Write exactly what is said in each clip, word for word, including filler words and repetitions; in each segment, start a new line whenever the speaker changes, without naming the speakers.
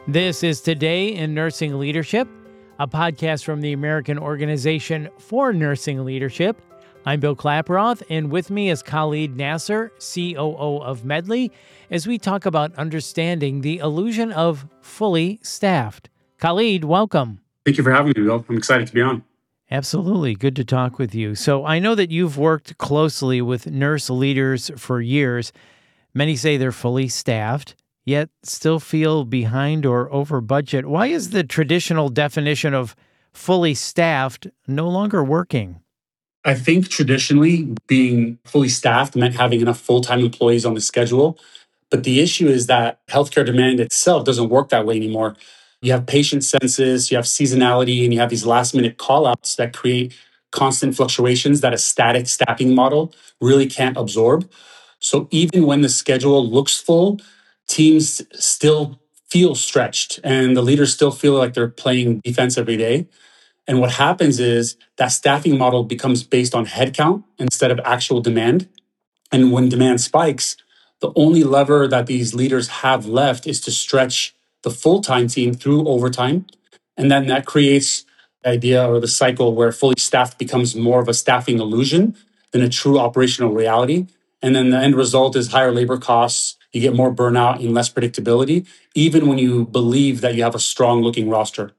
This is Today in Nursing Leadership, a podcast from the American Organization for Nursing Leadership. I'm Bill Klaproth, and with me is Khalid Nasser, C O O of Medly, as we talk about understanding the illusion of fully staffed. Khalid, welcome.
Thank you for having me, Bill. I'm excited to be on.
Absolutely. Good to talk with you. So I know that you've worked closely with nurse leaders for years. Many say they're fully staffed, yet still feel behind or over budget. Why is the traditional definition of fully staffed no longer working?
I think traditionally being fully staffed meant having enough full-time employees on the schedule. But the issue is that healthcare demand itself doesn't work that way anymore. You have patient census, you have seasonality, and you have these last-minute call-outs that create constant fluctuations that a static staffing model really can't absorb. So even when the schedule looks full, teams still feel stretched and the leaders still feel like they're playing defense every day. And what happens is that staffing model becomes based on headcount instead of actual demand. And when demand spikes, the only lever that these leaders have left is to stretch the full-time team through overtime. And then that creates the idea or the cycle where fully staffed becomes more of a staffing illusion than a true operational reality. And then the end result is higher labor costs. You get more burnout and less predictability, even when you believe that you have a strong looking roster.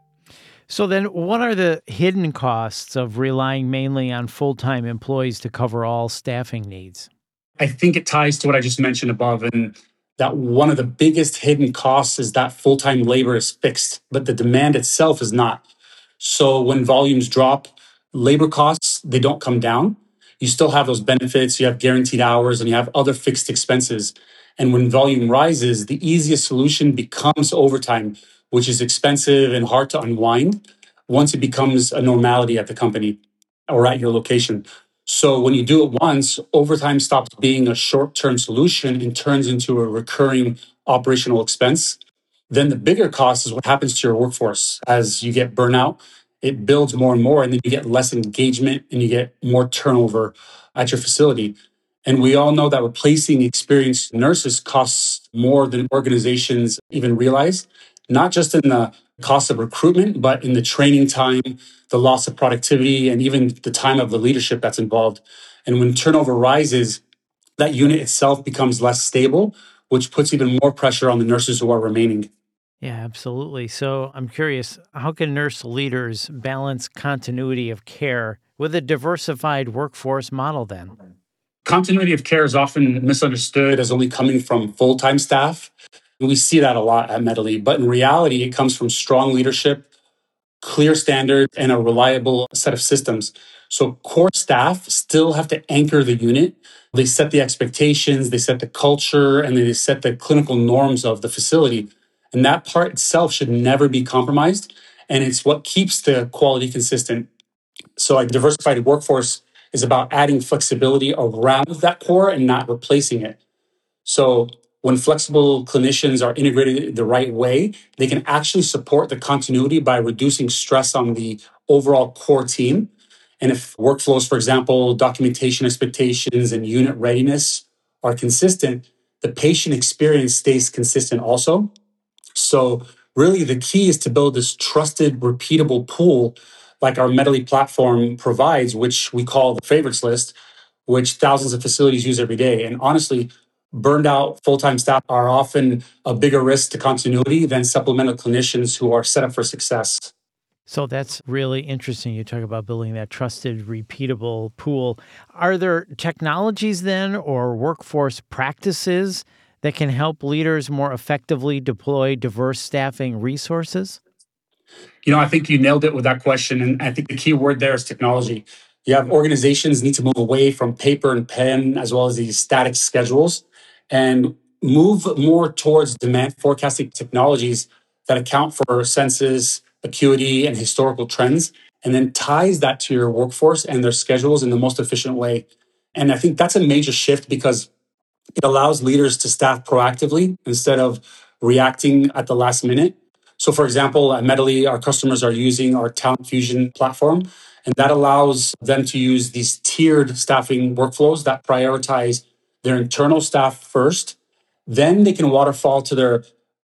So then what are the hidden costs of relying mainly on full-time employees to cover all staffing needs?
I think it ties to what I just mentioned above, and that one of the biggest hidden costs is that full-time labor is fixed, but the demand itself is not. So when volumes drop, labor costs, they don't come down. You still have those benefits, you have guaranteed hours, and you have other fixed expenses. And when volume rises, the easiest solution becomes overtime, which is expensive and hard to unwind once it becomes a normality at the company or at your location. So when you do it once, overtime stops being a short-term solution and turns into a recurring operational expense. Then the bigger cost is what happens to your workforce. As you get burnout, it builds more and more, and then you get less engagement and you get more turnover at your facility. And we all know that replacing experienced nurses costs more than organizations even realize, not just in the cost of recruitment, but in the training time, the loss of productivity, and even the time of the leadership that's involved. And when turnover rises, that unit itself becomes less stable, which puts even more pressure on the nurses who are remaining.
Yeah, absolutely. So I'm curious, how can nurse leaders balance continuity of care with a diversified workforce model then?
Continuity of care is often misunderstood as only coming from full-time staff. We see that a lot at Medly, but in reality, it comes from strong leadership, clear standards, and a reliable set of systems. So core staff still have to anchor the unit. They set the expectations, they set the culture, and they set the clinical norms of the facility. And that part itself should never be compromised. And it's what keeps the quality consistent. So a diversified workforce is about adding flexibility around that core and not replacing it. So when flexible clinicians are integrated the right way, they can actually support the continuity by reducing stress on the overall core team. And if workflows, for example, documentation expectations and unit readiness are consistent, the patient experience stays consistent also. So really the key is to build this trusted, repeatable pool like our Medly platform provides, which we call the favorites list, which thousands of facilities use every day. And honestly, burned out full-time staff are often a bigger risk to continuity than supplemental clinicians who are set up for success.
So that's really interesting. You talk about building that trusted, repeatable pool. Are there technologies then or workforce practices that can help leaders more effectively deploy diverse staffing resources?
You know, I think you nailed it with that question. And I think the key word there is technology. You have organizations need to move away from paper and pen as well as these static schedules and move more towards demand forecasting technologies that account for census, acuity, and historical trends, and then ties that to your workforce and their schedules in the most efficient way. And I think that's a major shift because it allows leaders to staff proactively instead of reacting at the last minute. So for example, at Medly, our customers are using our Talent Fusion platform, and that allows them to use these tiered staffing workflows that prioritize their internal staff first. Then they can waterfall to their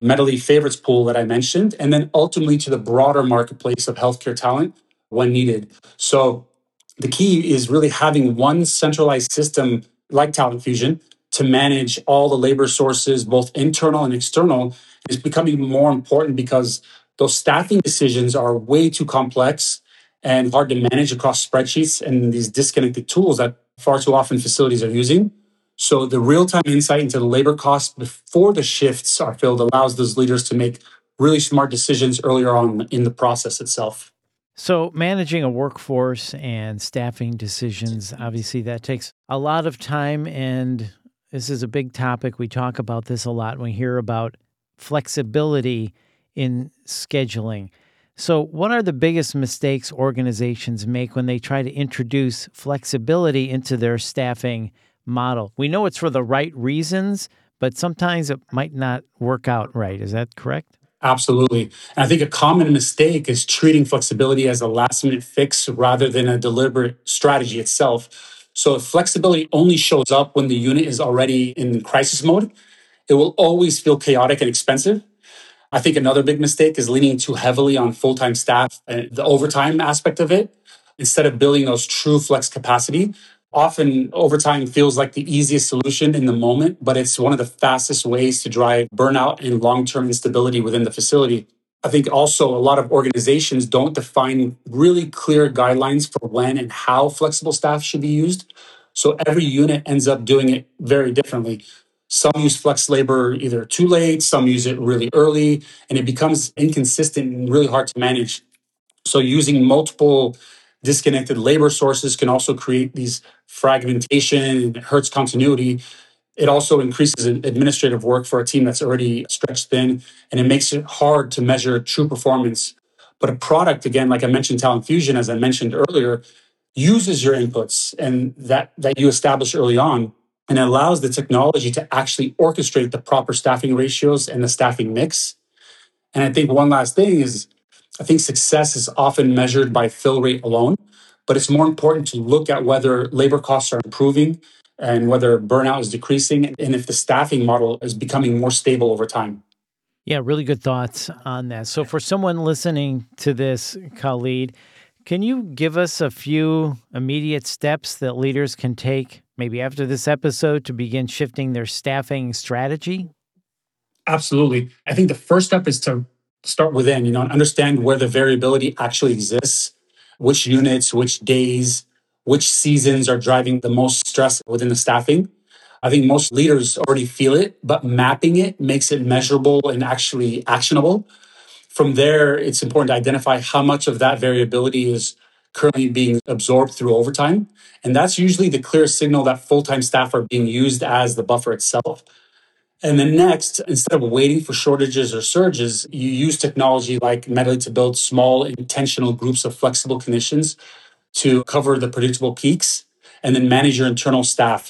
Medley favorites pool that I mentioned, and then ultimately to the broader marketplace of healthcare talent when needed. So the key is really having one centralized system like Talent Fusion to manage all the labor sources, both internal and external, is becoming more important because those staffing decisions are way too complex and hard to manage across spreadsheets and these disconnected tools that far too often facilities are using. So the real-time insight into the labor costs before the shifts are filled allows those leaders to make really smart decisions earlier on in the process itself.
So, managing a workforce and staffing decisions, obviously, that takes a lot of time. And this is a big topic. We talk about this a lot when we hear about flexibility in scheduling. So, what are the biggest mistakes organizations make when they try to introduce flexibility into their staffing model? We know it's for the right reasons, but sometimes it might not work out right. Is that correct?
Absolutely. And I think a common mistake is treating flexibility as a last minute fix rather than a deliberate strategy itself. So if flexibility only shows up when the unit is already in crisis mode, it will always feel chaotic and expensive. I think another big mistake is leaning too heavily on full time staff and the overtime aspect of it instead of building those true flex capacity. Often, overtime feels like the easiest solution in the moment, but it's one of the fastest ways to drive burnout and long term instability within the facility. I think also a lot of organizations don't define really clear guidelines for when and how flexible staff should be used. So every unit ends up doing it very differently. Some use flex labor either too late, some use it really early, and it becomes inconsistent and really hard to manage. So using multiple disconnected labor sources can also create these fragmentation and it hurts continuity. It also increases administrative work for a team that's already stretched thin, and it makes it hard to measure true performance. But a product, again, like I mentioned, Talent Fusion, as I mentioned earlier, uses your inputs and that, that you establish early on and allows the technology to actually orchestrate the proper staffing ratios and the staffing mix. And I think one last thing is I think success is often measured by fill rate alone, but it's more important to look at whether labor costs are improving and whether burnout is decreasing and if the staffing model is becoming more stable over time.
Yeah, really good thoughts on that. So, for someone listening to this, Khalid, can you give us a few immediate steps that leaders can take, maybe after this episode, to begin shifting their staffing strategy?
Absolutely. I think the first step is to start within, you know, and understand where the variability actually exists, which units, which days, which seasons are driving the most stress within the staffing. I think most leaders already feel it, but mapping it makes it measurable and actually actionable. From there, it's important to identify how much of that variability is currently being absorbed through overtime. And that's usually the clear signal that full time staff are being used as the buffer itself. And then next, instead of waiting for shortages or surges, you use technology like Medley to build small intentional groups of flexible conditions to cover the predictable peaks and then manage your internal staff.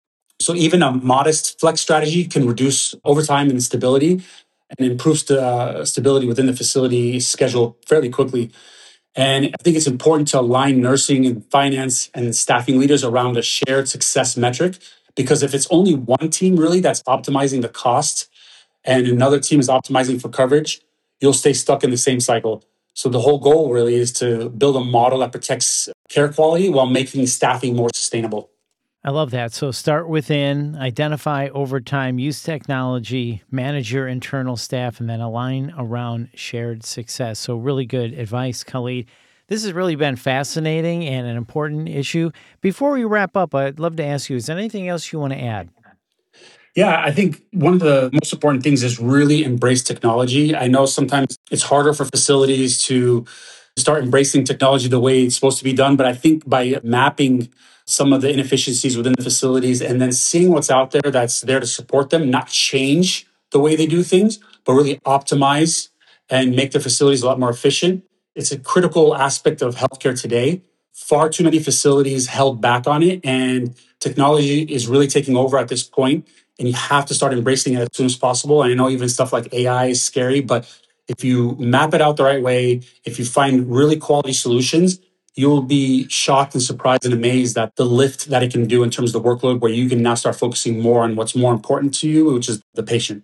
So even a modest flex strategy can reduce overtime and stability and improve st- uh, stability within the facility schedule fairly quickly. And I think it's important to align nursing and finance and staffing leaders around a shared success metric. Because if it's only one team really that's optimizing the cost and another team is optimizing for coverage, you'll stay stuck in the same cycle. So the whole goal really is to build a model that protects care quality while making staffing more sustainable.
I love that. So start within, identify overtime, use technology, manage your internal staff, and then align around shared success. So really good advice, Khalid. This has really been fascinating and an important issue. Before we wrap up, I'd love to ask you, is there anything else you want to add?
Yeah, I think one of the most important things is really embrace technology. I know sometimes it's harder for facilities to start embracing technology the way it's supposed to be done, but I think by mapping some of the inefficiencies within the facilities and then seeing what's out there that's there to support them, not change the way they do things, but really optimize and make their facilities a lot more efficient. It's a critical aspect of healthcare today. Far too many facilities held back on it, and technology is really taking over at this point and you have to start embracing it as soon as possible. And I know even stuff like A I is scary, but if you map it out the right way, if you find really quality solutions, you'll be shocked and surprised and amazed at the lift that it can do in terms of the workload, where you can now start focusing more on what's more important to you, which is the patient.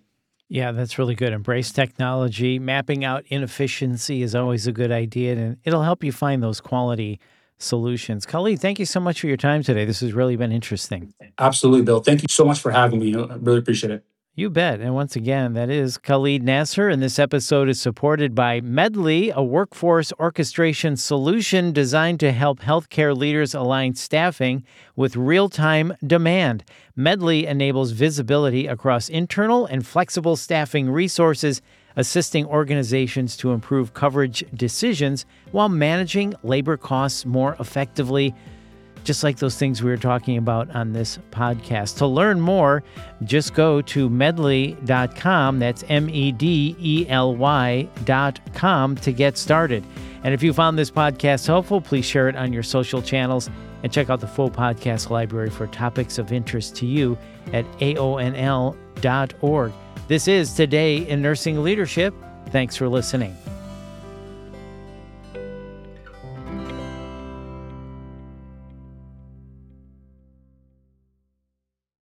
Yeah, that's really good. Embrace technology. Mapping out inefficiency is always a good idea, and it'll help you find those quality solutions. Khalid, thank you so much for your time today. This has really been interesting.
Absolutely, Bill. Thank you so much for having me. I really appreciate it.
You bet. And once again, that is Khalid Nasser, and this episode is supported by Medly, a workforce orchestration solution designed to help healthcare leaders align staffing with real-time demand. Medly enables visibility across internal and flexible staffing resources, assisting organizations to improve coverage decisions while managing labor costs more effectively, just like those things we were talking about on this podcast. To learn more, just go to medly dot com. That's M E D E L Y dot com to get started. And if you found this podcast helpful, please share it on your social channels and check out the full podcast library for topics of interest to you at A O N L dot org. This is Today in Nursing Leadership. Thanks for listening.